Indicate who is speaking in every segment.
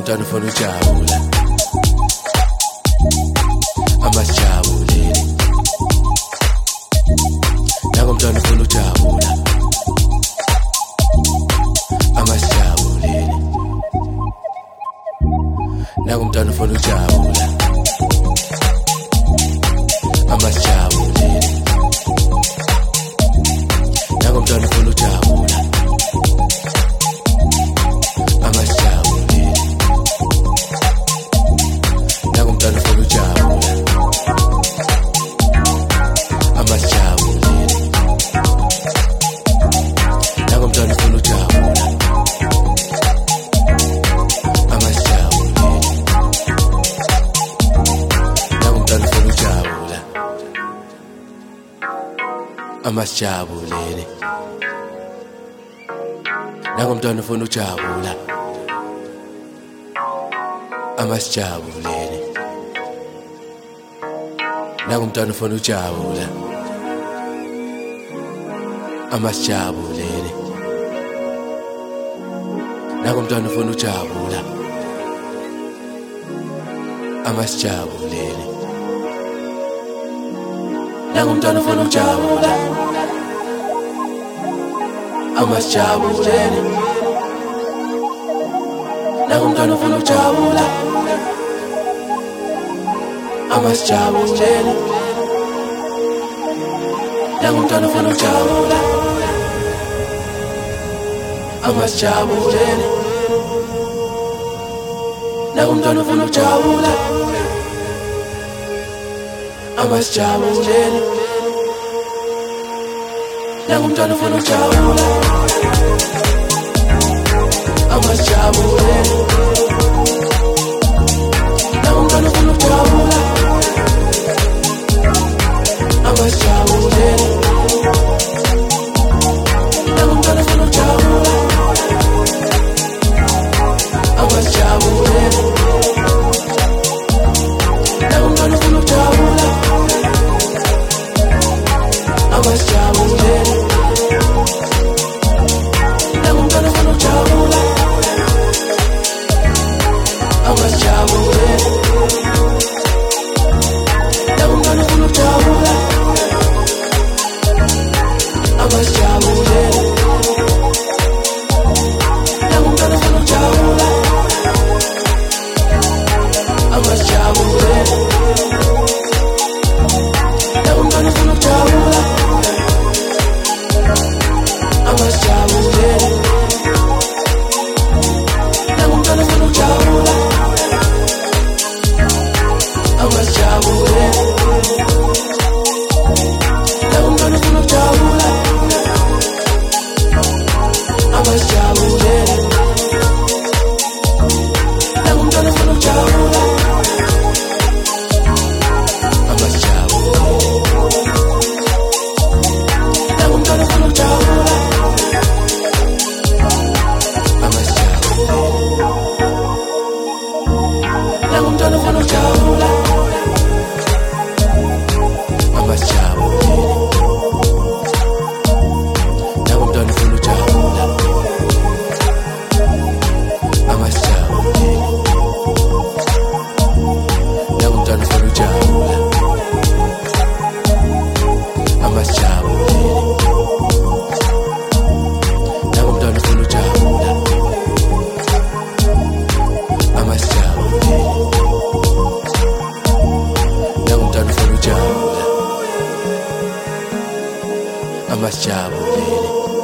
Speaker 1: Nakumntwana ufuna ujabula amasijabulile. Nakumntwana ufuna ujabula amasijabulile. Nakumntwana ufuna ujabula amasijabulile. Nakumntwana ufuna ujabula amasijabulile. Nakumntwana ufuna ujabula amasijabulile. Nakumntwana ufuna ujabula amasijabulile. Nakumntwana ufuna ujabula amasijabulile. Nakumntwana ufuna ujabula amasijabulile. Nakumntwana ufuna ujabula amasijabulile. Nakumntwana ufuna ujabula amasijabulile. Nakumntwana ufuna ujabula amasijabulile. Nakumntwana ufuna ujabula amasijabulile. Nakumntwana ufuna ujabula amasijabulile. Nakumntwana ufuna ujabula amasijabulile. Nakumntwana ufuna ujabula amasijabulile. Nakumntwana ufuna ujabula amasijabulile. Nakumntwana ufuna ujabula amasijabulile. Nakumntwana ufuna ujabula amasijabulile. Nakumntwana ufuna ujabula amasijabulile. Nakumntwana ufuna ujabula amasijabulile. Nakumntwana ufuna ujabula amasijabulile. Nakumntwana ufuna ujabula amasijabulile. Nakumntwana ufuna ujabula amasijabulile. Nakumntwana ufuna ujabula amasijabulile. Nakumntwana ufuna ujabula amasijabulile. Nakumntwana ufuna ujabula amasijabulile. Nakumntwana ufuna ujabula amasijabulile. Nakumntwana ufuna ujabula amasijabulile. Nakumntwana ufuna ujabula amasijabulile. Nakumntwana ufuna ujabula amasijabulile. Nakumntwana ufuna ujabula amasijabulile.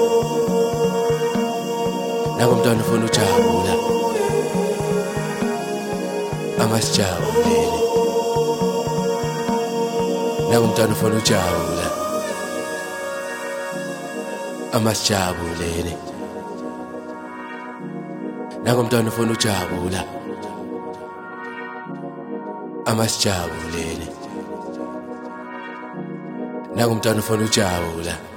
Speaker 1: Nakumntwana ufuna ujabula amasijabulile. Nakumntwana ufuna ujabula amasijabulile. Nakumntwana ufuna ujabula amasijabulile. Nakumntwana ufuna ujabula